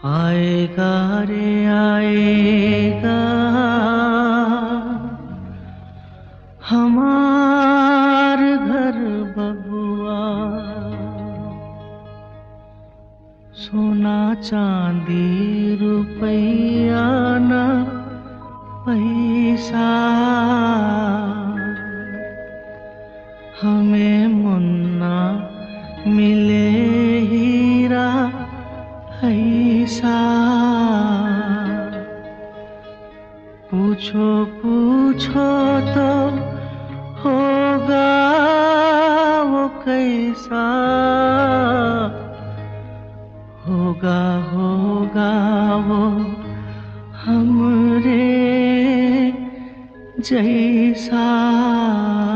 आएगा रे आएगा हमार घर बबुआ। सोना चांदी रुपया ना पैसा, हमें मुन्ना मिले हीरा ऐसा। पूछो पूछो तो होगा वो कैसा, होगा होगा वो हमरे जैसा।